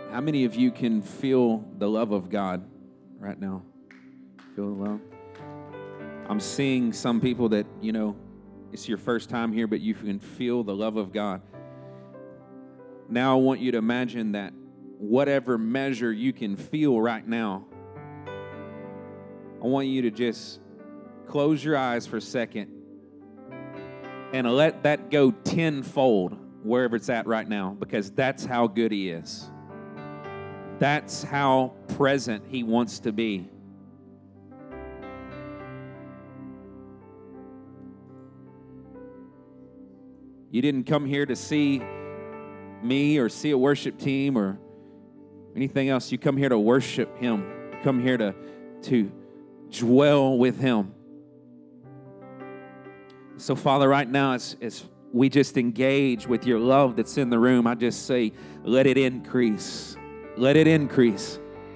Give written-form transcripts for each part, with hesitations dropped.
How many of you can feel the love of God right now? Feel the love? I'm seeing some people that, it's your first time here, but you can feel the love of God. Now I want you to imagine that whatever measure you can feel right now, I want you to just close your eyes for a second and let that go tenfold wherever it's at right now, because that's how good He is. That's how present He wants to be. You didn't come here to see me or see a worship team or anything else. You come here to worship Him. You come here to dwell with Him. So, Father, right now, as we just engage with your love that's in the room, I just say, let it increase. Let it increase.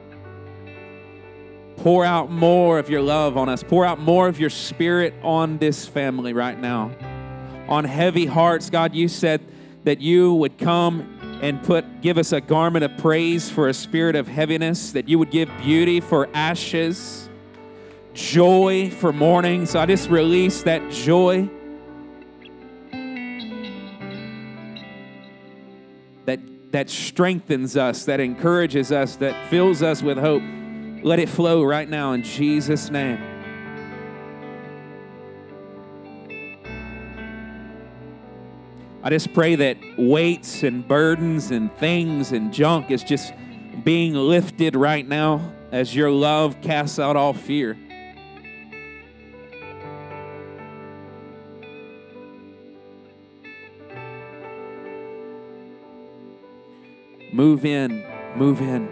Pour out more of your love on us. Pour out more of your Spirit on this family right now. On heavy hearts, God, you said that you would come and give us a garment of praise for a spirit of heaviness, that you would give beauty for ashes, joy for mourning. So I just release that joy, that strengthens us, that encourages us, that fills us with hope. Let it flow right now in Jesus' name. I just pray that weights and burdens and things and junk is just being lifted right now as your love casts out all fear. Move in, move in.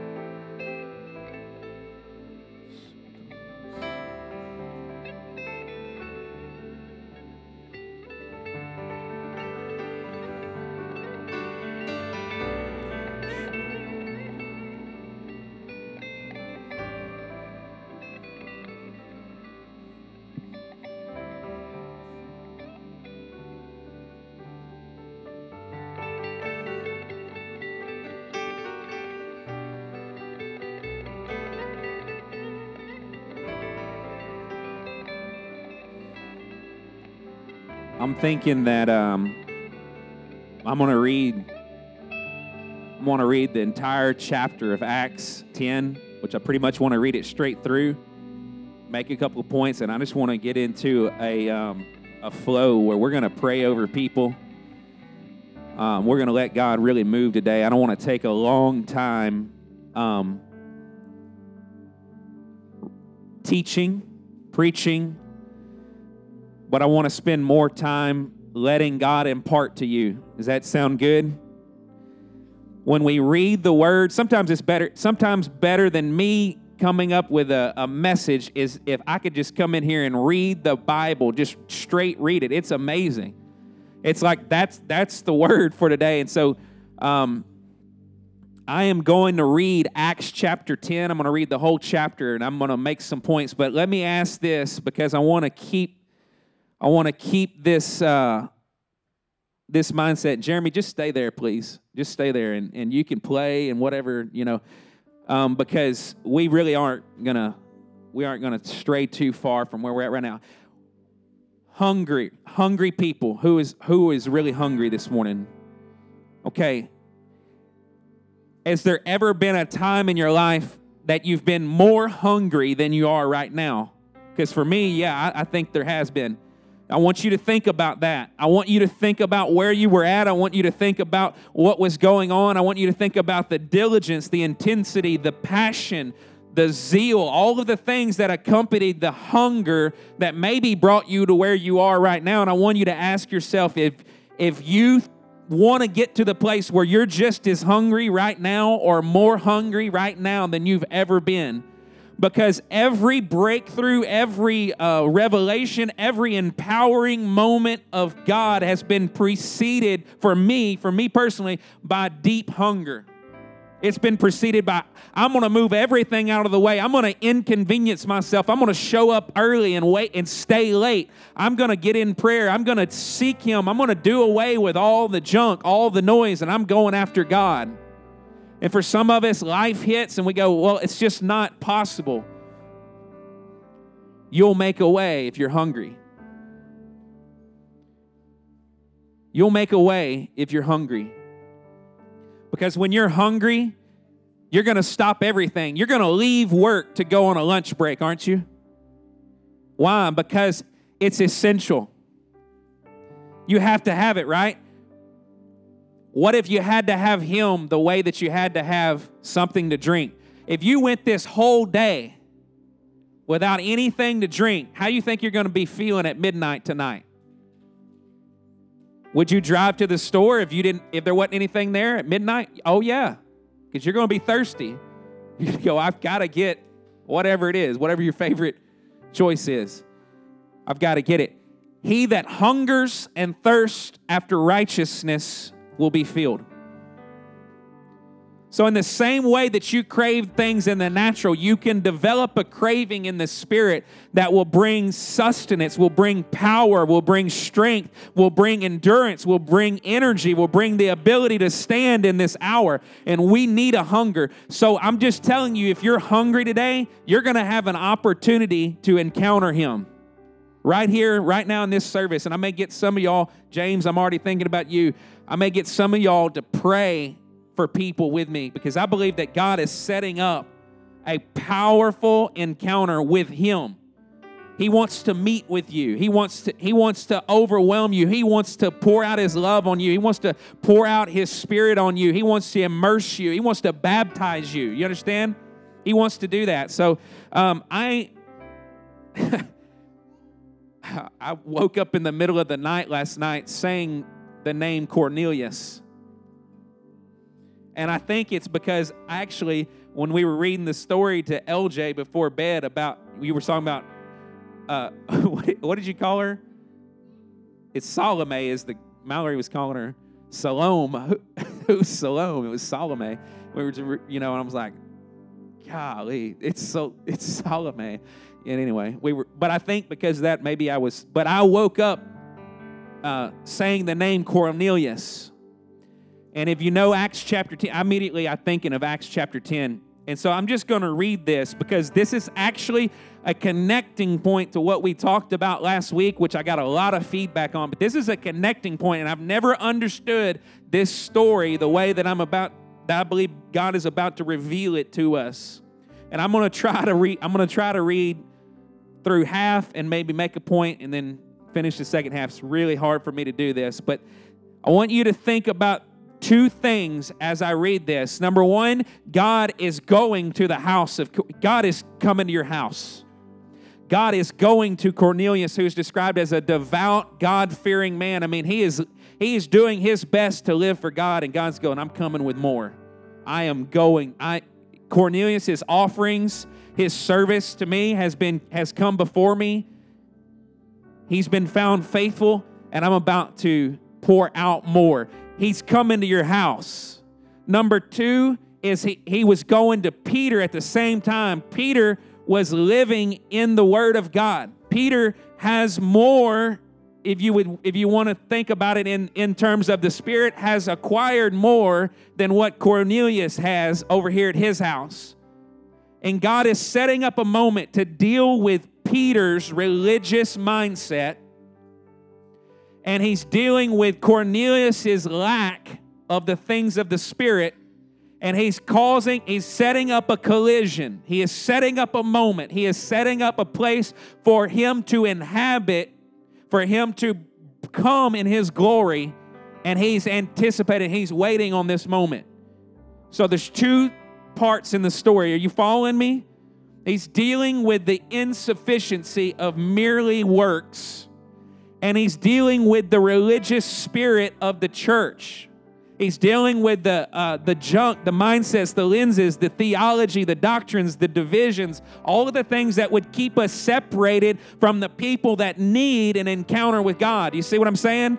I'm thinking that I'm going to read the entire chapter of Acts 10, which I pretty much want to read it straight through, make a couple of points, and I just want to get into a flow where we're going to pray over people. We're going to let God really move today. I don't want to take a long time teaching, preaching, but I want to spend more time letting God impart to you. Does that sound good? When we read the Word, sometimes better than me coming up with a message is if I could just come in here and read the Bible, just straight read it. It's amazing. It's like that's the Word for today. And so I am going to read Acts chapter 10. I'm going to read the whole chapter, and I'm going to make some points. But let me ask this, because I want to keep this this mindset. Jeremy, just stay there, please. Just stay there, and you can play and whatever, because we really aren't gonna stray too far from where we're at right now. Hungry people. Who is really hungry this morning? Okay. Has there ever been a time in your life that you've been more hungry than you are right now? Because for me, yeah, I think there has been. I want you to think about that. I want you to think about where you were at. I want you to think about what was going on. I want you to think about the diligence, the intensity, the passion, the zeal, all of the things that accompanied the hunger that maybe brought you to where you are right now. And I want you to ask yourself if you want to get to the place where you're just as hungry right now or more hungry right now than you've ever been. Because every breakthrough, every revelation, every empowering moment of God has been preceded, for me personally, by deep hunger. It's been preceded by, I'm going to move everything out of the way. I'm going to inconvenience myself. I'm going to show up early and wait and stay late. I'm going to get in prayer. I'm going to seek Him. I'm going to do away with all the junk, all the noise, and I'm going after God. And for some of us, life hits and we go, well, it's just not possible. You'll make a way if you're hungry. You'll make a way if you're hungry. Because when you're hungry, you're going to stop everything. You're going to leave work to go on a lunch break, aren't you? Why? Because it's essential. You have to have it, right? What if you had to have Him the way that you had to have something to drink? If you went this whole day without anything to drink, how do you think you're going to be feeling at midnight tonight? Would you drive to the store if there wasn't anything there at midnight? Oh, yeah, because you're going to be thirsty. You go, I've got to get whatever it is, whatever your favorite choice is. I've got to get it. He that hungers and thirsts after righteousness will be filled. So in the same way that you crave things in the natural, you can develop a craving in the spirit that will bring sustenance, will bring power, will bring strength, will bring endurance, will bring energy, will bring the ability to stand in this hour. And we need a hunger. So I'm just telling you, if you're hungry today, you're going to have an opportunity to encounter Him. Right here, right now in this service. And I may get some of y'all, James, I'm already thinking about you. I may get some of y'all to pray for people with me, because I believe that God is setting up a powerful encounter with Him. He wants to meet with you. He wants to overwhelm you. He wants to pour out His love on you. He wants to pour out His Spirit on you. He wants to immerse you. He wants to baptize you. You understand? He wants to do that. So I woke up in the middle of the night last night saying the name Cornelius. And I think it's because actually, when we were reading the story to LJ before bed about, we were talking about, what did you call her? It's Salome, Mallory was calling her Salome. Who's Salome? It was Salome. We were, and I was like, golly, it's Salome. And anyway, but I think because of that, but I woke up saying the name Cornelius. And if you know Acts chapter 10, immediately I'm thinking of Acts chapter 10. And so I'm just going to read this because this is actually a connecting point to what we talked about last week, which I got a lot of feedback on. But this is a connecting point, and I've never understood this story the way that I believe God is about to reveal it to us. And I'm going to try to read through half and maybe make a point and then finish the second half. It's really hard for me to do this, but I want you to think about two things as I read this. Number one, God is going to the house God is coming to your house. God is going to Cornelius, who's described as a devout, God-fearing man. I mean, he is doing his best to live for God, and God's going, I'm coming with more. I am going. Cornelius, his offerings, his service to me has come before me. He's been found faithful, and I'm about to pour out more. He's coming to your house. Number two is he was going to Peter at the same time. Peter was living in the Word of God. Peter has more, if you want to think about it in terms of the Spirit, has acquired more than what Cornelius has over here at his house. And God is setting up a moment to deal with Peter's religious mindset. And He's dealing with Cornelius' lack of the things of the Spirit. And He's setting up a collision. He is setting up a moment. He is setting up a place for Him to inhabit, for Him to come in His glory. And He's anticipating, He's waiting on this moment. So there's two parts in the story. Are you following me? He's dealing with the insufficiency of merely works. And He's dealing with the religious spirit of the church. He's dealing with the junk, the mindsets, the lenses, the theology, the doctrines, the divisions, all of the things that would keep us separated from the people that need an encounter with God. You see what I'm saying?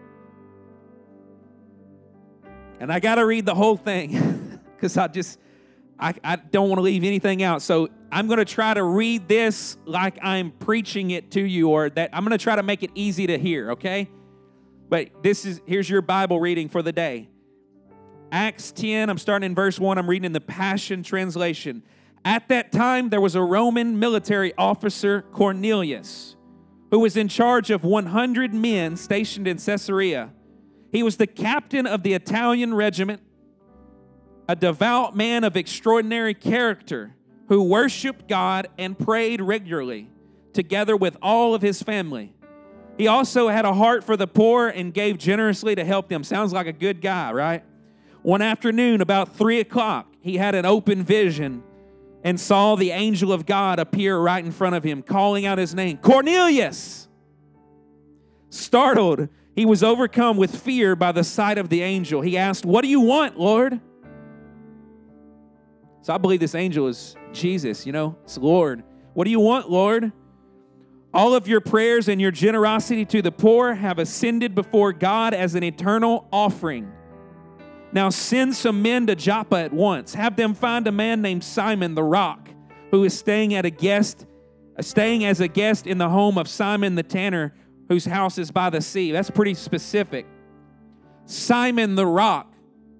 And I got to read the whole thing because I don't want to leave anything out. So I'm going to try to read this like I'm preaching it to you, or that I'm going to try to make it easy to hear, okay? But here's your Bible reading for the day. Acts 10, I'm starting in verse 1. I'm reading in the Passion Translation. At that time, there was a Roman military officer, Cornelius, who was in charge of 100 men stationed in Caesarea. He was the captain of the Italian regiment, a devout man of extraordinary character who worshiped God and prayed regularly, together with all of his family. He also had a heart for the poor and gave generously to help them. Sounds like a good guy, right? One afternoon, about 3 o'clock, he had an open vision and saw the angel of God appear right in front of him, calling out his name, Cornelius! Startled, he was overcome with fear by the sight of the angel. He asked, what do you want, Lord? So I believe this angel is Jesus, it's Lord. What do you want, Lord? All of your prayers and your generosity to the poor have ascended before God as an eternal offering. Now send some men to Joppa at once. Have them find a man named Simon the Rock, who is staying as a guest in the home of Simon the tanner, whose house is by the sea. That's pretty specific. Simon the Rock.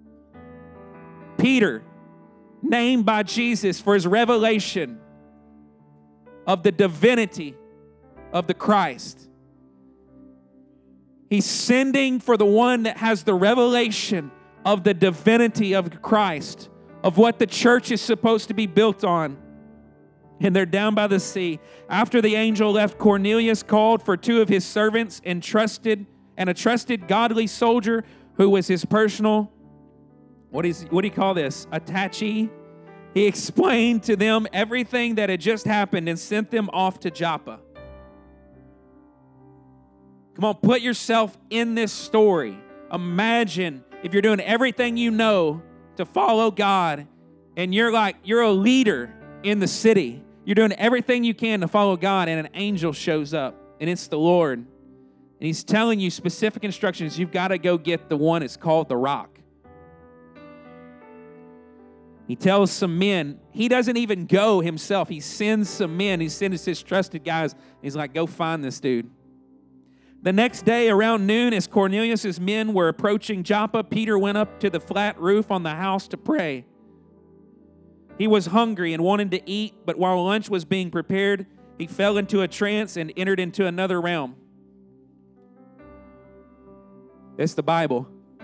Peter, named by Jesus for his revelation of the divinity of the Christ. He's sending for the one that has the revelation of the divinity of Christ, of what the church is supposed to be built on. And they're down by the sea. After the angel left, Cornelius called for 2 of his servants and a trusted godly soldier who was his personal, what do you call this? Attaché. He explained to them everything that had just happened and sent them off to Joppa. Come on, put yourself in this story. Imagine if you're doing everything you know to follow God, and you're a leader in the city. You're doing everything you can to follow God, and an angel shows up, and it's the Lord. And he's telling you specific instructions. You've got to go get the one that's called the Rock. He tells some men. He doesn't even go himself. He sends some men. He sends his trusted guys. He's like, go find this dude. The next day around noon, as Cornelius' men were approaching Joppa, Peter went up to the flat roof on the house to pray. He was hungry and wanted to eat, but while lunch was being prepared, he fell into a trance and entered into another realm. It's the Bible.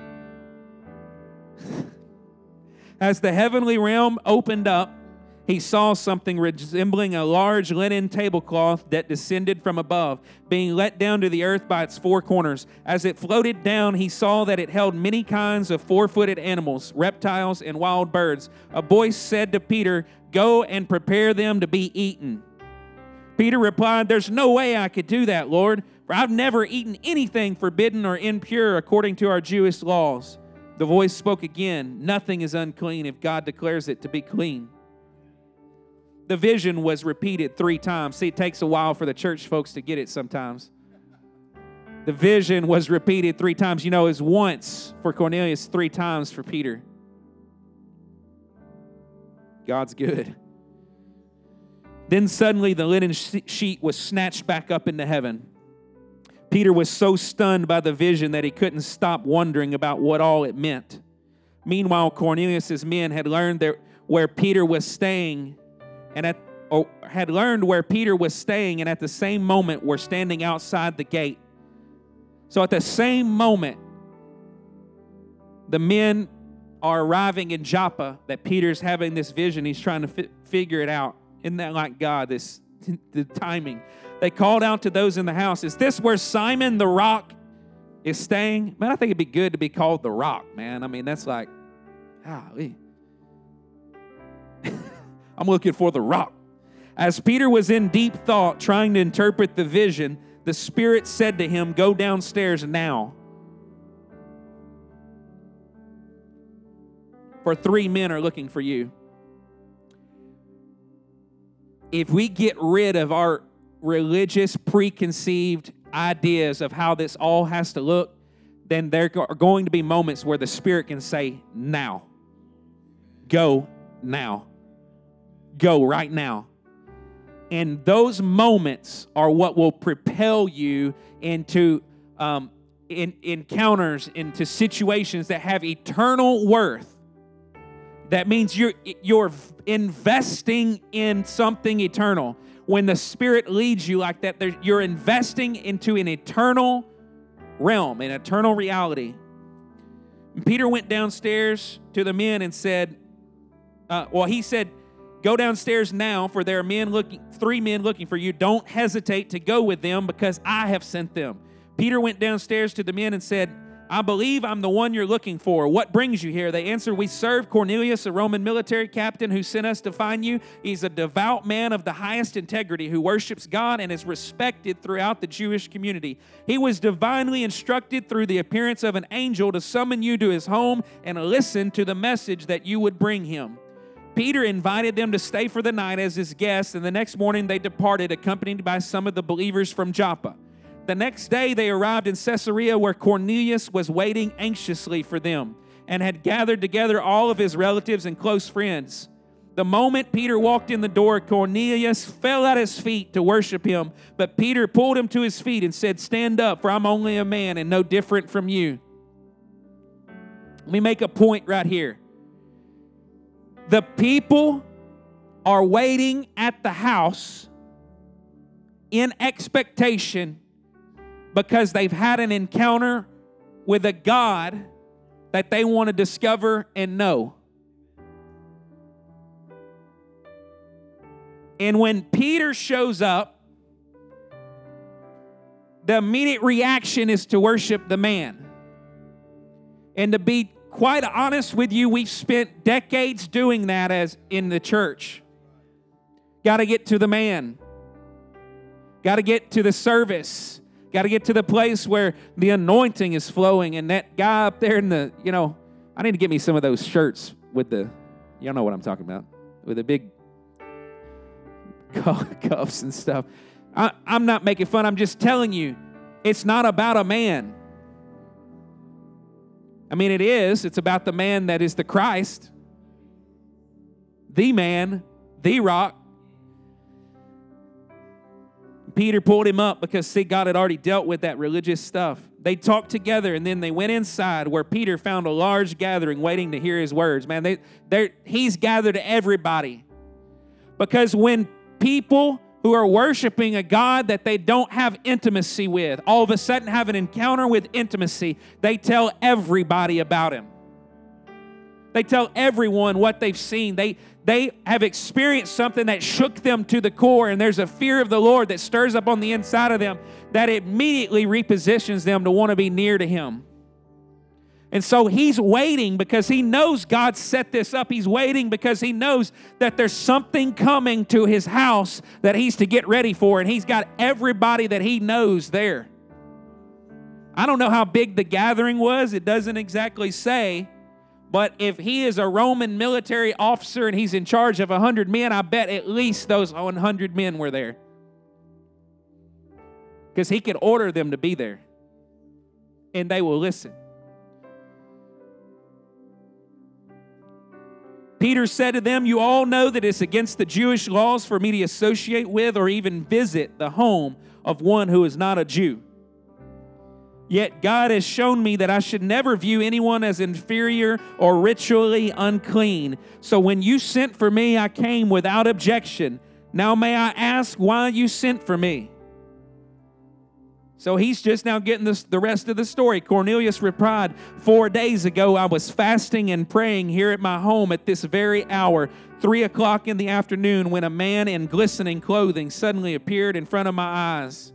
As the heavenly realm opened up, he saw something resembling a large linen tablecloth that descended from above, being let down to the earth by its 4 corners. As it floated down, he saw that it held many kinds of 4-footed animals, reptiles, and wild birds. A voice said to Peter, "Go and prepare them to be eaten." Peter replied, "There's no way I could do that, Lord, for I've never eaten anything forbidden or impure according to our Jewish laws." The voice spoke again, "Nothing is unclean if God declares it to be clean." The vision was repeated 3 times. See, it takes a while for the church folks to get it sometimes. The vision was repeated 3 times. It was once for Cornelius, 3 times for Peter. God's good. Then suddenly the linen sheet was snatched back up into heaven. Peter was so stunned by the vision that he couldn't stop wondering about what all it meant. Meanwhile, Cornelius' men had learned where Peter was staying, and at the same moment were standing outside the gate. So at the same moment, the men are arriving in Joppa, that Peter's having this vision. He's trying to figure it out. Isn't that like God, the timing? They called out to those in the house, "Is this where Simon the Rock is staying?" Man, I think it'd be good to be called the Rock, man. I mean, that's like, golly. I'm looking for the Rock. As Peter was in deep thought, trying to interpret the vision, the Spirit said to him, "Go downstairs now. For 3 men are looking for you." If we get rid of our religious preconceived ideas of how this all has to look, then there are going to be moments where the Spirit can say, "Now. Go now. Go right now." And those moments are what will propel you into encounters, into situations that have eternal worth, that means you're investing in something eternal. When the Spirit leads you like that, you're investing into an eternal realm, an eternal reality. And Peter went downstairs to the men and said, he said, "Go downstairs now, for there are 3 men looking for you. Don't hesitate to go with them, because I have sent them." Peter went downstairs to the men and said, "I believe I'm the one you're looking for. What brings you here?" They answered, "We serve Cornelius, a Roman military captain who sent us to find you. He's a devout man of the highest integrity who worships God and is respected throughout the Jewish community. He was divinely instructed through the appearance of an angel to summon you to his home and listen to the message that you would bring him." Peter invited them to stay for the night as his guests, and the next morning they departed, accompanied by some of the believers from Joppa. The next day they arrived in Caesarea, where Cornelius was waiting anxiously for them and had gathered together all of his relatives and close friends. The moment Peter walked in the door, Cornelius fell at his feet to worship him, but Peter pulled him to his feet and said, "Stand up, for I'm only a man and no different from you." Let me make a point right here. The people are waiting at the house in expectation, because they've had an encounter with a God that they want to discover and know. And when Peter shows up, the immediate reaction is to worship the man. And to be quite honest with you, we've spent decades doing that as in the church. Got to get to the man. Got to get to the service. Got to get to the place where the anointing is flowing, and that guy up there in the, I need to get me some of those shirts with y'all know what I'm talking about, with the big cuffs and stuff. I'm not making fun. I'm just telling you, it's not about a man. I mean, it is. It's about the man that is the Christ, the man, the rock. Peter pulled him up because, see, God had already dealt with that religious stuff. They talked together, and then they went inside, where Peter found a large gathering waiting to hear his words. Man, he's gathered everybody. Because when people who are worshiping a God that they don't have intimacy with all of a sudden have an encounter with intimacy, they tell everybody about him. They tell everyone what they've seen. They have experienced something that shook them to the core, and there's a fear of the Lord that stirs up on the inside of them that immediately repositions them to want to be near to him. And so he's waiting because he knows God set this up. He's waiting because he knows that there's something coming to his house that he's to get ready for, and he's got everybody that he knows there. I don't know how big the gathering was. It doesn't exactly say. But if he is a Roman military officer and he's in charge of 100 men, I bet at least those 100 men were there. Because he could order them to be there. And they will listen. Peter said to them, "You all know that it's against the Jewish laws for me to associate with or even visit the home of one who is not a Jew. Yet God has shown me that I should never view anyone as inferior or ritually unclean. So when you sent for me, I came without objection. Now may I ask why you sent for me?" So he's just now getting the rest of the story. Cornelius replied, 4 days ago I was fasting and praying here at my home at this very hour, 3 o'clock in the afternoon, when a man in glistening clothing suddenly appeared in front of my eyes.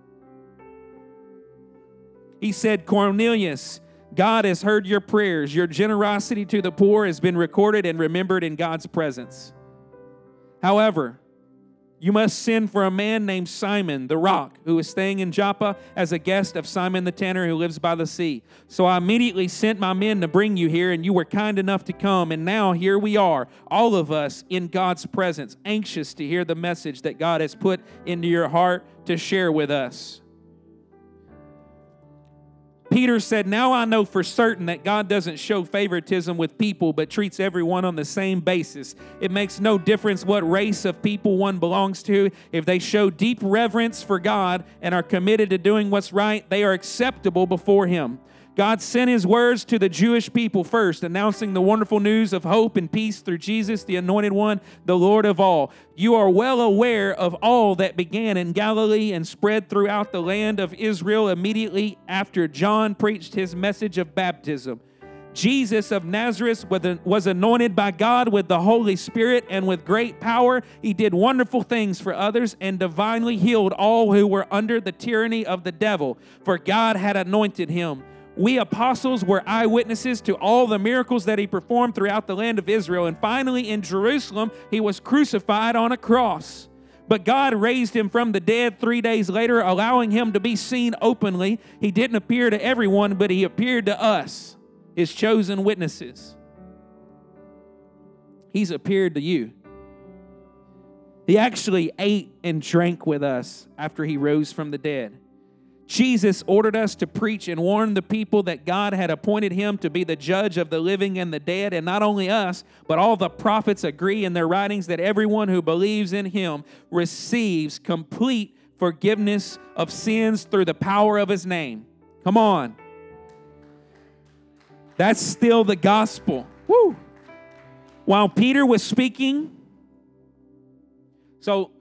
He said, "Cornelius, God has heard your prayers. Your generosity to the poor has been recorded and remembered in God's presence. However, you must send for a man named Simon the Rock, who is staying in Joppa as a guest of Simon the tanner who lives by the sea. So I immediately sent my men to bring you here, and you were kind enough to come. And now here we are, all of us in God's presence, anxious to hear the message that God has put into your heart to share with us." Peter said, now I know for certain that God doesn't show favoritism with people, but treats everyone on the same basis. It makes no difference what race of people one belongs to. If they show deep reverence for God and are committed to doing what's right, they are acceptable before Him. God sent His words to the Jewish people first, announcing the wonderful news of hope and peace through Jesus, the Anointed One, the Lord of all. You are well aware of all that began in Galilee and spread throughout the land of Israel immediately after John preached his message of baptism. Jesus of Nazareth was anointed by God with the Holy Spirit and with great power. He did wonderful things for others and divinely healed all who were under the tyranny of the devil, for God had anointed him. We apostles were eyewitnesses to all the miracles that he performed throughout the land of Israel. And finally, in Jerusalem, he was crucified on a cross. But God raised him from the dead 3 days later, allowing him to be seen openly. He didn't appear to everyone, but he appeared to us, his chosen witnesses. He's appeared to you. He actually ate and drank with us after he rose from the dead. Jesus ordered us to preach and warn the people that God had appointed him to be the judge of the living and the dead. And not only us, but all the prophets agree in their writings that everyone who believes in him receives complete forgiveness of sins through the power of his name. Come on. That's still the gospel. Woo! While Peter was speaking, the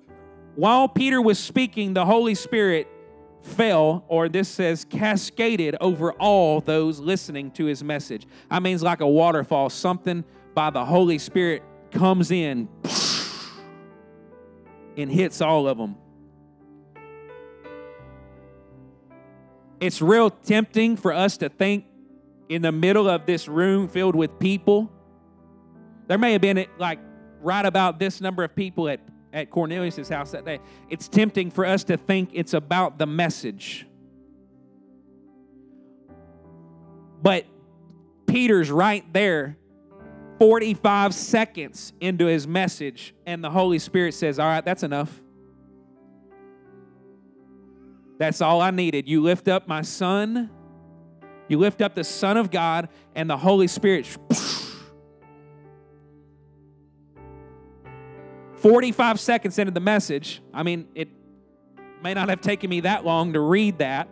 Holy Spirit fell, or this says cascaded over all those listening to his message. I mean, it's like a waterfall. Something by the Holy Spirit comes in and hits all of them. It's real tempting for us to think in the middle of this room filled with people. There may have been like right about this number of people at Cornelius' house that day. It's tempting for us to think it's about the message. But Peter's right there, 45 seconds into his message, and the Holy Spirit says, all right, that's enough. That's all I needed. You lift up my son. You lift up the Son of God, and the Holy Spirit 45 seconds into the message. I mean, it may not have taken me that long to read that.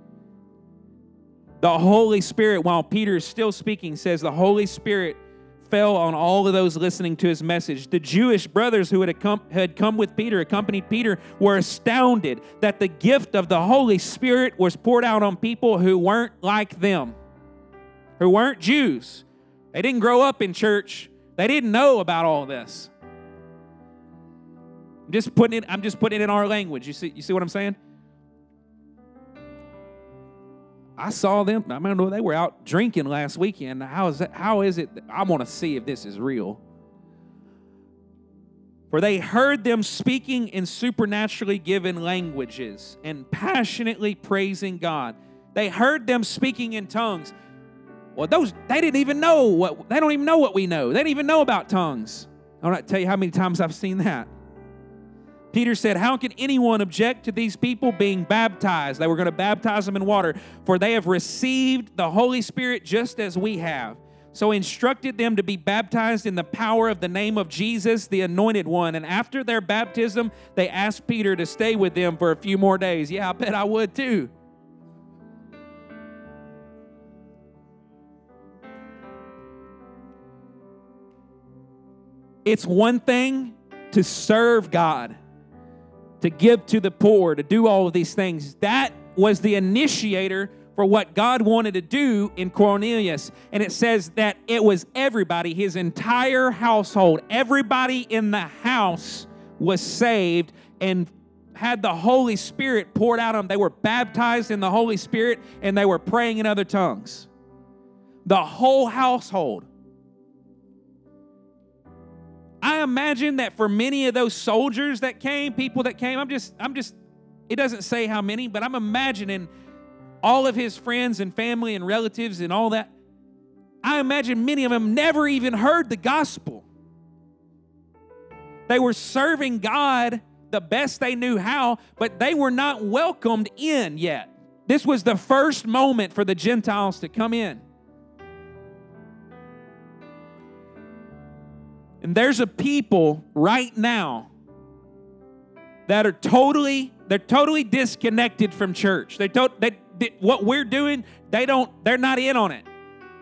The Holy Spirit, while Peter is still speaking, says the Holy Spirit fell on all of those listening to his message. The Jewish brothers who had come with Peter, accompanied Peter, were astounded that the gift of the Holy Spirit was poured out on people who weren't like them, who weren't Jews. They didn't grow up in church. They didn't know about all this. I'm just putting it in our language. You see what I'm saying? I saw them. I remember they were out drinking last weekend. How is it? I want to see if this is real. For they heard them speaking in supernaturally given languages and passionately praising God. They heard them speaking in tongues. Well, they don't even know what we know. They didn't even know about tongues. I want to tell you how many times I've seen that. Peter said, how can anyone object to these people being baptized? They were going to baptize them in water, for they have received the Holy Spirit just as we have. So he instructed them to be baptized in the power of the name of Jesus, the Anointed One. And after their baptism, they asked Peter to stay with them for a few more days. Yeah, I bet I would too. It's one thing to serve God, to give to the poor, to do all of these things. That was the initiator for what God wanted to do in Cornelius. And it says that it was everybody, his entire household, everybody in the house was saved and had the Holy Spirit poured out on them. They were baptized in the Holy Spirit and they were praying in other tongues. The whole household. I imagine that for many of those soldiers that came, people that came, it doesn't say how many, but I'm imagining all of his friends and family and relatives and all that. I imagine many of them never even heard the gospel. They were serving God the best they knew how, but they were not welcomed in yet. This was the first moment for the Gentiles to come in. And there's a people right now that are totally disconnected from church. What we're doing, they're not in on it.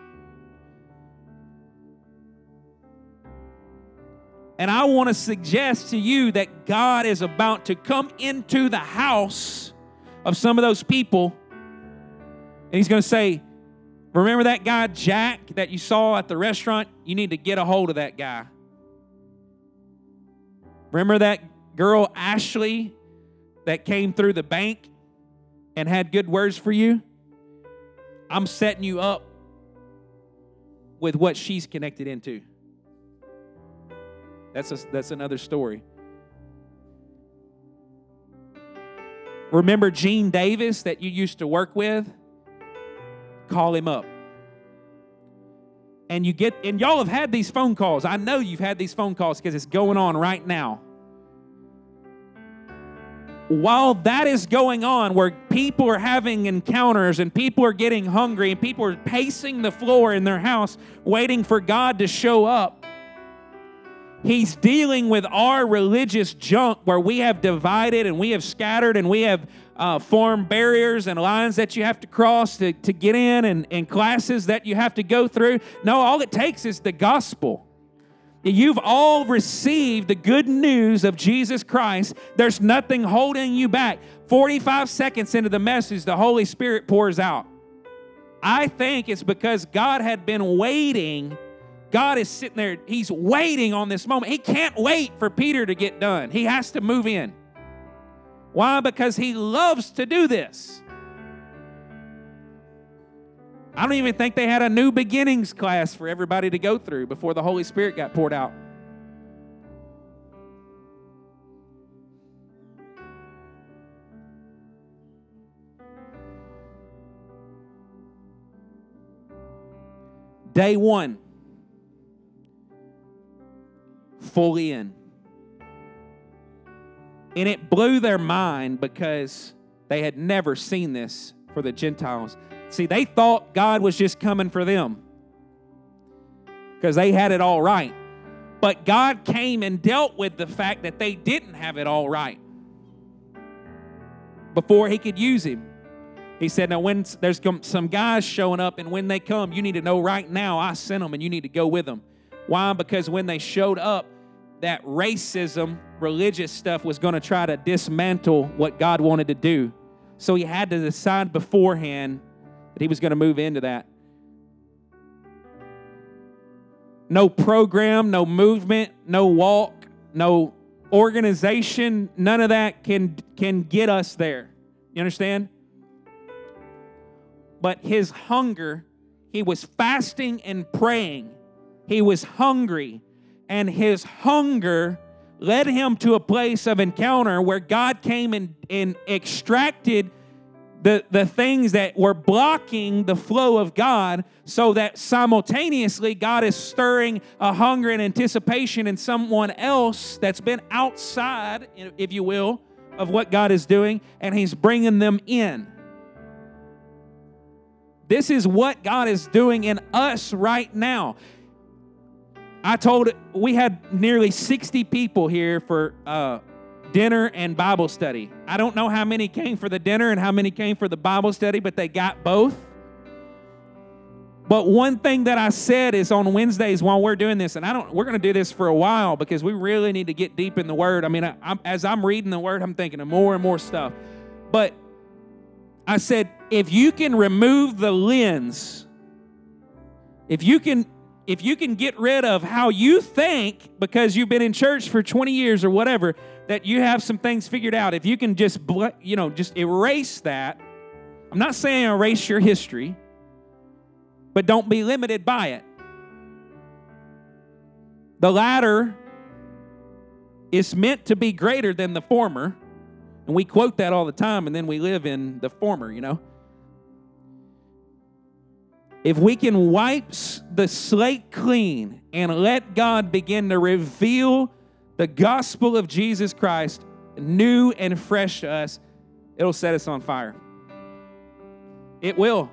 And I want to suggest to you that God is about to come into the house of some of those people, and He's going to say, remember that guy Jack that you saw at the restaurant? You need to get a hold of that guy. Remember that girl Ashley that came through the bank and had good words for you? I'm setting you up with what she's connected into. That's another story. Remember Gene Davis that you used to work with? Call him up. And y'all have had these phone calls. I know you've had these phone calls because it's going on right now. While that is going on, where people are having encounters and people are getting hungry and people are pacing the floor in their house waiting for God to show up, He's dealing with our religious junk where we have divided and we have scattered and we have formed barriers and lines that you have to cross to get in and classes that you have to go through. No, all it takes is the gospel. You've all received the good news of Jesus Christ. There's nothing holding you back. 45 seconds into the message, the Holy Spirit pours out. I think it's because God had been waiting. God is sitting there. He's waiting on this moment. He can't wait for Peter to get done. He has to move in. Why? Because He loves to do this. I don't even think they had a new beginnings class for everybody to go through before the Holy Spirit got poured out. Day one. Fully in. And it blew their mind because they had never seen this for the Gentiles. See, they thought God was just coming for them because they had it all right. But God came and dealt with the fact that they didn't have it all right before He could use Him. He said, now when there's some guys showing up, and when they come, you need to know right now I sent them and you need to go with them. Why? Because when they showed up, that racism, religious stuff was going to try to dismantle what God wanted to do. So He had to decide beforehand that He was going to move into that. No program, no movement, no walk, no organization, none of that can get us there. You understand? But His hunger, He was fasting and praying. He was hungry, and His hunger led Him to a place of encounter where God came and extracted the things that were blocking the flow of God, so that simultaneously God is stirring a hunger and anticipation in someone else that's been outside, if you will, of what God is doing, and He's bringing them in. This is what God is doing in us right now. We had nearly 60 people here for dinner and Bible study. I don't know how many came for the dinner and how many came for the Bible study, but they got both. But one thing that I said is on Wednesdays while we're doing this, and we're going to do this for a while because we really need to get deep in the Word. I mean, as I'm reading the Word, I'm thinking of more and more stuff. But I said, if you can remove the lens, if you can get rid of how you think because you've been in church for 20 years or whatever, that you have some things figured out, if you can just erase that. I'm not saying erase your history, but don't be limited by it. The latter is meant to be greater than the former, and we quote that all the time, and then we live in the former, If we can wipe the slate clean and let God begin to reveal the gospel of Jesus Christ new and fresh to us, it'll set us on fire. It will.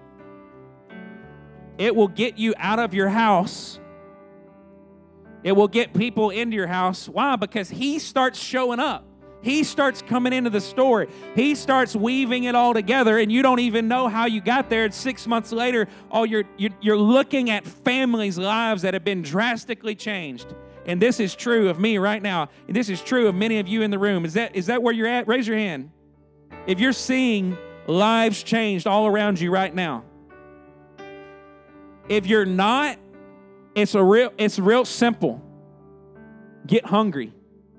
It will get you out of your house. It will get people into your house. Why? Because he starts showing up. He starts coming into the story. He starts weaving it all together, and you don't even know how you got there. And 6 months later, you're looking at families' lives that have been drastically changed. And this is true of me right now. And this is true of many of you in the room. Is that where you're at? Raise your hand. If you're seeing lives changed all around you right now. If you're not, it's real simple. Get hungry.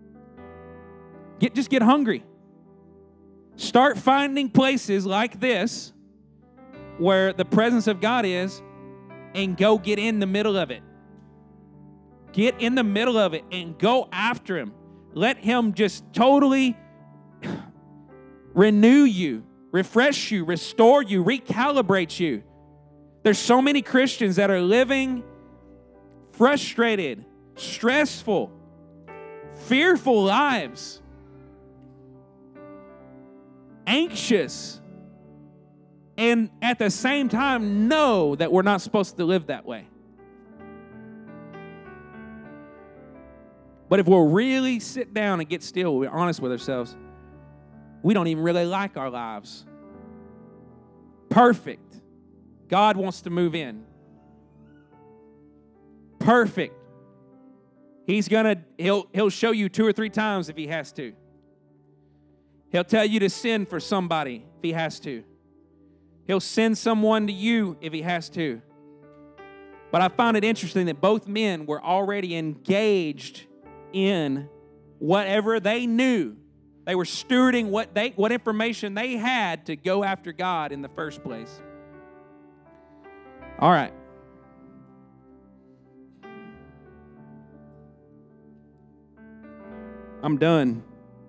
Just get hungry. Start finding places like this where the presence of God is, and go get in the middle of it. Get in the middle of it and go after him. Let him just totally renew you, refresh you, restore you, recalibrate you. There's so many Christians that are living frustrated, stressful, fearful lives. Anxious, and at the same time know that we're not supposed to live that way. But if we'll really sit down and get still, we're honest with ourselves, we don't even really like our lives. Perfect. God wants to move in. Perfect. He'll show you 2 or 3 times if he has to. He'll tell you to sin for somebody if he has to. He'll send someone to you if he has to. But I found it interesting that both men were already engaged in whatever they knew. They were stewarding what information they had to go after God in the first place. All right. I'm done.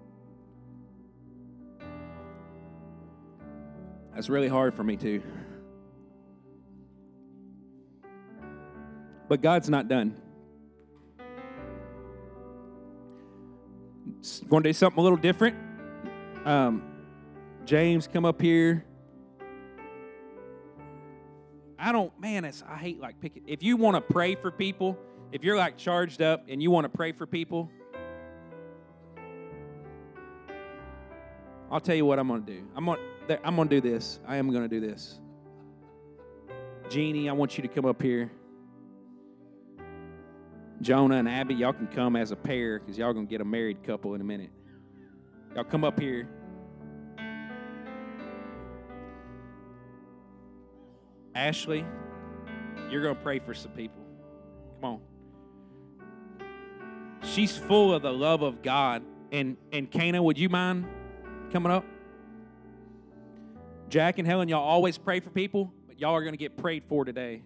That's really hard for me too. But God's not done. Going to do something a little different. James, come up here. I hate like picking. If you want to pray for people, if you're like charged up and you want to pray for people, I'll tell you what I'm going to do. I'm going to do this. I am going to do this. Jeannie, I want you to come up here. Jonah and Abby, y'all can come as a pair because y'all going to get a married couple in a minute. Y'all come up here. Ashley, you're going to pray for some people. Come on. She's full of the love of God. And Cana, would you mind coming up? Jack and Helen, y'all always pray for people, but y'all are going to get prayed for today.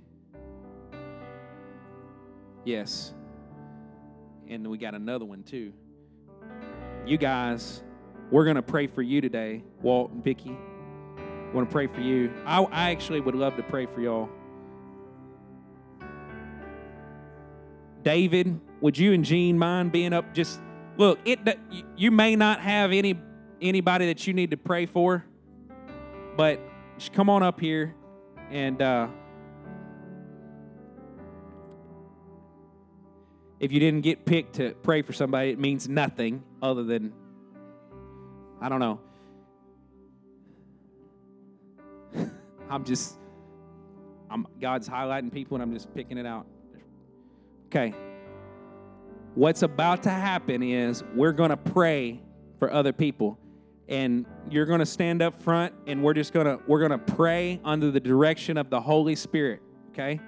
Yes. And we got another one too. You guys, we're going to pray for you today. Walt and Vicky, I want to pray for you. I actually would love to pray for y'all. David, would you and Jean mind being up? Just look, you may not have anybody that you need to pray for, but just come on up here and if you didn't get picked to pray for somebody, it means nothing other than, I don't know. God's highlighting people and I'm just picking it out. Okay. What's about to happen is we're going to pray for other people. And you're going to stand up front and we're going to pray under the direction of the Holy Spirit, okay?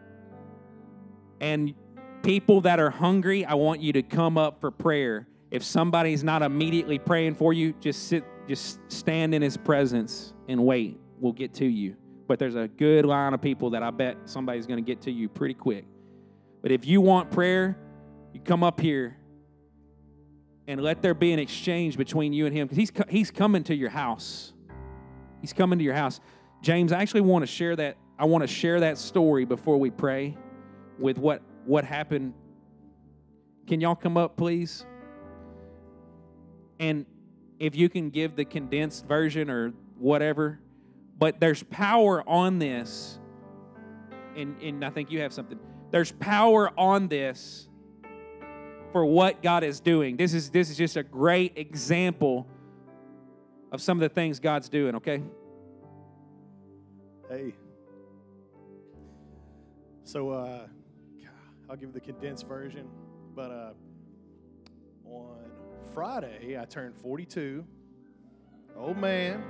And people that are hungry, I want you to come up for prayer. If somebody's not immediately praying for you, just stand in his presence and wait. We'll get to you. But there's a good line of people that I bet somebody's going to get to you pretty quick. But if you want prayer, you come up here and let there be an exchange between you and him. Because he's coming to your house. He's coming to your house. James, I actually want to share that. I want to share that story before we pray with what happened. Can y'all come up, please? And if you can give the condensed version or whatever. But there's power on this, and I think you have something. There's power on this for what God is doing. This is just a great example of some of the things God's doing, okay? Hey. So, I'll give you the condensed version. But on Friday, I turned 42. Old man.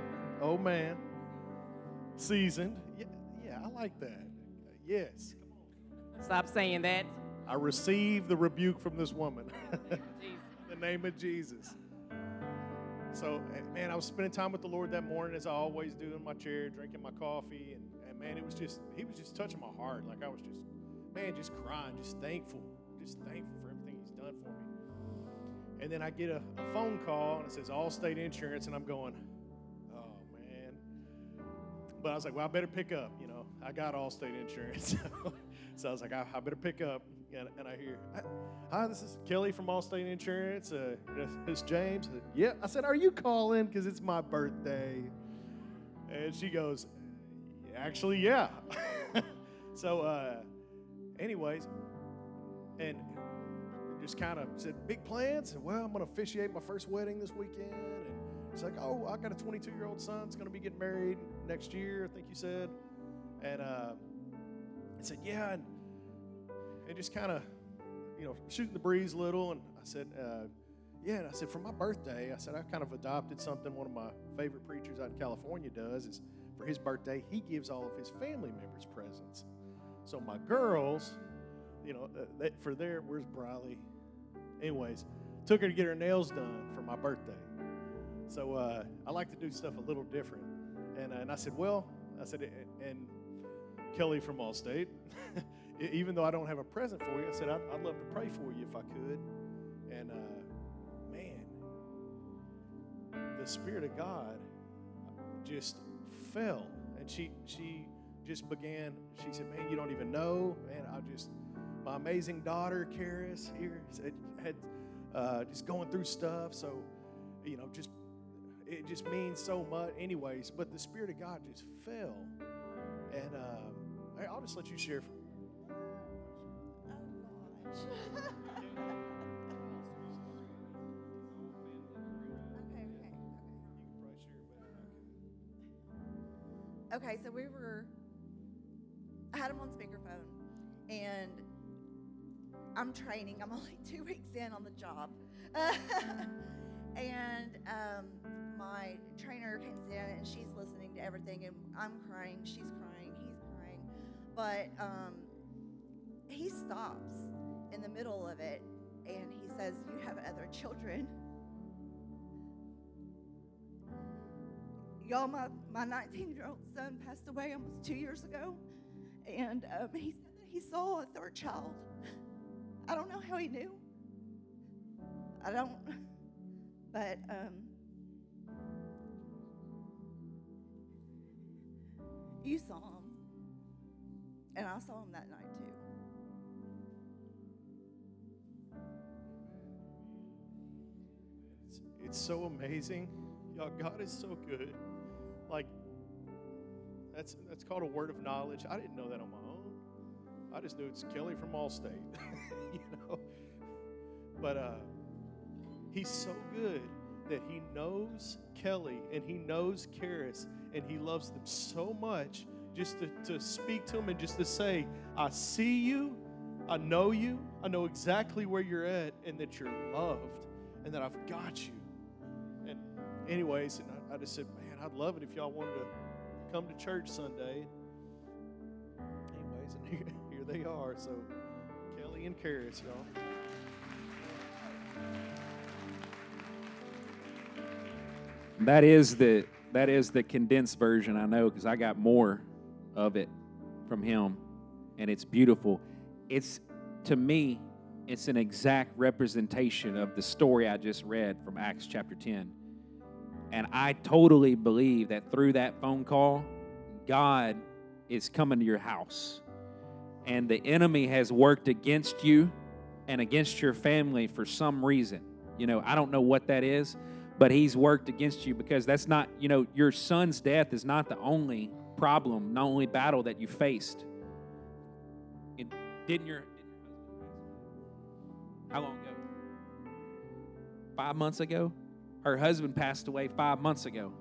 Seasoned. Yeah, I like that. Yes. Stop saying that. I received the rebuke from this woman. In the name of Jesus. So, man, I was spending time with the Lord that morning, as I always do, in my chair, drinking my coffee. And man, he was just touching my heart. Like I was just crying, just thankful for everything he's done for me. And then I get a phone call, and it says Allstate Insurance, and I'm going, oh, man. But I was like, well, I better pick up, I got Allstate Insurance. So I was like, I better pick up. And I hear, hi, this is Kelly from Allstate Insurance. It's James. Yeah. I said, are you calling? Because it's my birthday. And she goes, actually, yeah. So, anyways, and just kind of said, big plans. And, well, I'm going to officiate my first wedding this weekend. And she's like, oh, I got a 22-year-old son that's going to be getting married next year, I think you said. And I said, yeah. And just kind of, shooting the breeze a little. And I said, yeah. And I said, for my birthday, I said, I kind of adopted something one of my favorite preachers out in California does is for his birthday, he gives all of his family members presents. So my girls, where's Briley? Anyways, took her to get her nails done for my birthday. So I like to do stuff a little different. And I said, and Kelly from Allstate, even though I don't have a present for you, I said, I'd love to pray for you if I could. And, man, the Spirit of God just fell. And she just began, she said, man, you don't even know. And my amazing daughter, Karis, here, had just going through stuff. So, it just means so much anyways. But the Spirit of God just fell. And I'll just let you share. Okay, so I had him on speakerphone, and I'm training. I'm only 2 weeks in on the job. And my trainer comes in, and she's listening to everything, and I'm crying, she's crying, he's crying. But he stops in the middle of it, and he says, you have other children. Y'all, my 19-year-old son passed away almost 2 years ago, and he said that he saw a third child. I don't know how he knew. But you saw him, and I saw him that night too. It's so amazing. Y'all, God is so good. Like, that's called a word of knowledge. I didn't know that on my own. I just knew it's Kelly from Allstate, But he's so good that he knows Kelly and he knows Karis and he loves them so much just to speak to them and just to say, I see you, I know exactly where you're at, and that you're loved and that I've got you. And anyways, and I just said, man, I'd love it if y'all wanted to come to church Sunday. Anyways, and here they are. So Kelly and Karis, y'all. That is the condensed version, I know, because I got more of it from him, and it's beautiful. To me, it's an exact representation of the story I just read from Acts chapter 10. And I totally believe that through that phone call, God is coming to your house. And the enemy has worked against you and against your family for some reason. I don't know what that is, but he's worked against you, because that's not, your son's death is not the only problem, not only battle that you faced. How long ago? 5 months ago? Her husband passed away 5 months ago.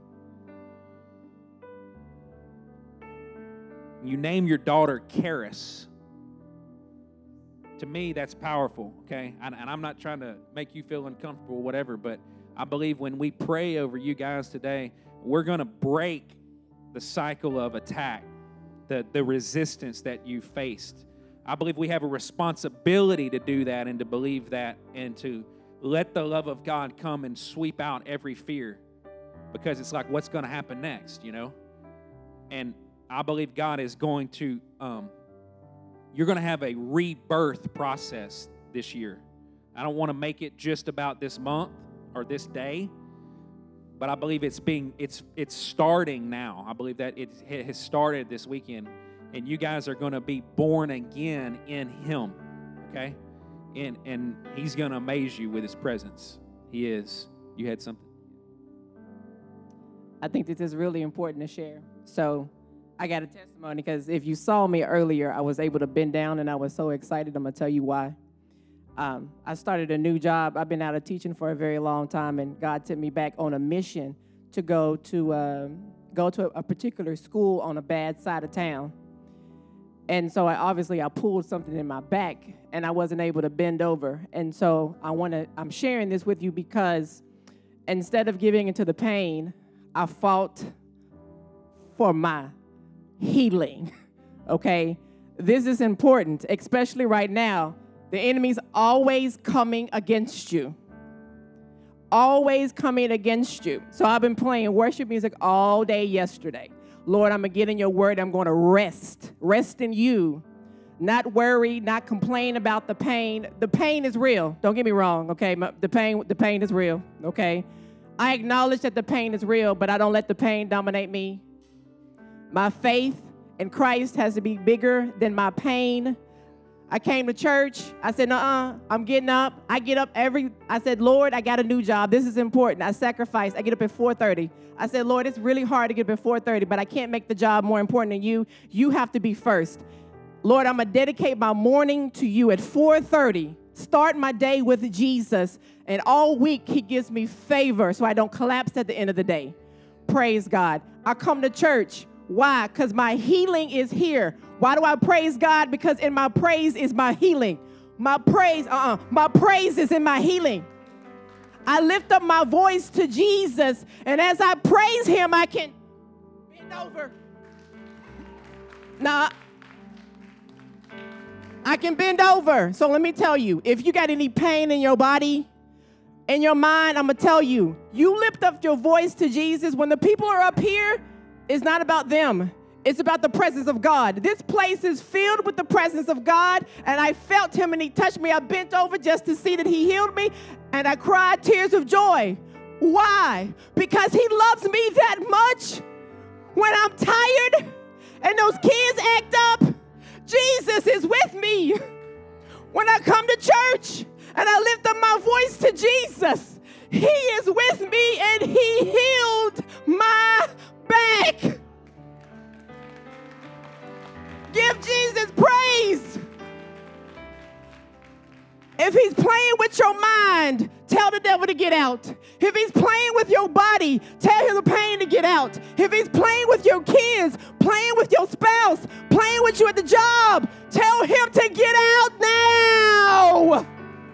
You name your daughter Karis. To me, that's powerful, okay? And I'm not trying to make you feel uncomfortable or whatever, but I believe when we pray over you guys today, we're going to break the cycle of attack, the resistance that you faced. I believe we have a responsibility to do that and to believe that and to let the love of God come and sweep out every fear, because it's like, what's going to happen next, And I believe God is going to, you're going to have a rebirth process this year. I don't want to make it just about this month or this day, but I believe it's starting now. I believe that it has started this weekend, and you guys are going to be born again in Him, okay? And He's going to amaze you with His presence. He is. You had something? I think this is really important to share. So I got a testimony, because if you saw me earlier, I was able to bend down, and I was so excited. I'm going to tell you why. I started a new job. I've been out of teaching for a very long time, and God sent me back on a mission to go to a particular school on a bad side of town. And so I pulled something in my back, and I wasn't able to bend over. And so I'm sharing this with you because instead of giving into the pain, I fought for my healing, okay? This is important, especially right now. The enemy's always coming against you. Always coming against you. So I've been playing worship music all day yesterday. Lord, I'm going to get in your word. I'm going to rest. Rest in you. Not worry, not complain about the pain. The pain is real. Don't get me wrong, okay? The pain is real, okay? I acknowledge that the pain is real, but I don't let the pain dominate me. My faith in Christ has to be bigger than my pain. I came to church. I said, I'm getting up. I said, Lord, I got a new job. This is important. I sacrificed. I get up at 4:30. I said, Lord, it's really hard to get up at 4:30, but I can't make the job more important than you. You have to be first. Lord, I'm going to dedicate my morning to you at 4:30. Start my day with Jesus. And all week, He gives me favor so I don't collapse at the end of the day. Praise God. I come to church. Why? Because my healing is here. Why do I praise God? Because in my praise is my healing. My praise is in my healing. I lift up my voice to Jesus, and as I praise Him, I can bend over. Now, I can bend over. So let me tell you, if you got any pain in your body, in your mind, I'm going to tell you, you lift up your voice to Jesus. When the people are up here, it's not about them. It's about the presence of God. This place is filled with the presence of God, and I felt Him, and He touched me. I bent over just to see that He healed me, and I cried tears of joy. Why? Because He loves me that much. When I'm tired and those kids act up, Jesus is with me. When I come to church and I lift up my voice to Jesus, He is with me, and He healed my back. Give Jesus praise. If He's playing with your mind, tell the devil to get out. If He's playing with your body, tell him the pain to get out. If He's playing with your kids, playing with your spouse, playing with you at the job, tell him to get out now.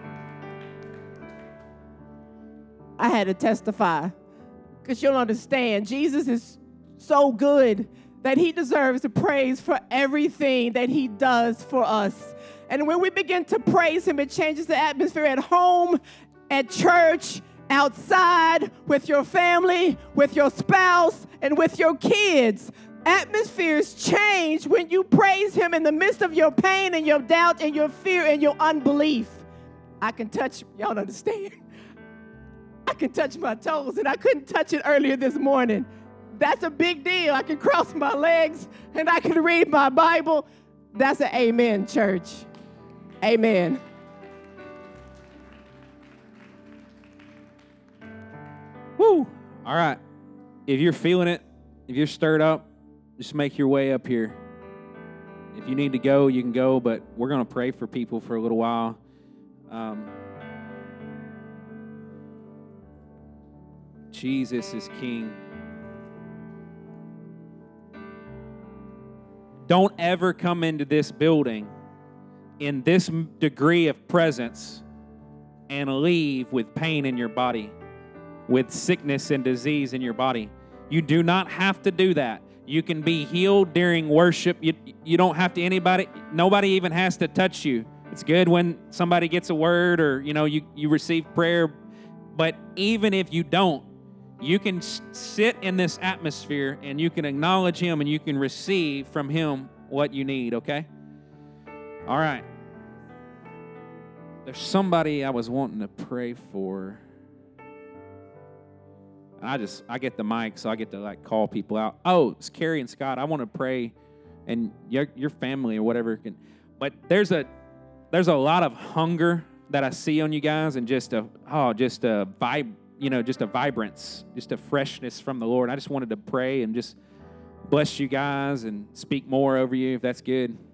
I had to testify because you'll understand. Jesus is so good that He deserves the praise for everything that He does for us. And when we begin to praise Him, it changes the atmosphere at home, at church, outside, with your family, with your spouse, and with your kids. Atmospheres change when you praise Him in the midst of your pain and your doubt and your fear and your unbelief. I can touch, y'all don't understand. I can touch my toes, and I couldn't touch it earlier this morning. That's a big deal. I can cross my legs, and I can read my Bible. That's an amen, church. Amen. Woo! All right. If you're feeling it, if you're stirred up, just make your way up here. If you need to go, you can go, but we're going to pray for people for a little while. Jesus is King. Don't ever come into this building in this degree of presence and leave with pain in your body, with sickness and disease in your body. You do not have to do that. You can be healed during worship. You don't have to, nobody even has to touch you. It's good when somebody gets a word or, you receive prayer. But even if you don't, you can sit in this atmosphere and you can acknowledge Him and you can receive from Him what you need, okay? All right. There's somebody I was wanting to pray for. I get the mic, so I get to call people out. Oh, it's Carrie and Scott. I want to pray, and your family or whatever can. But there's a lot of hunger that I see on you guys, and just a vibrance, just a freshness from the Lord. I just wanted to pray and just bless you guys and speak more over you, if that's good.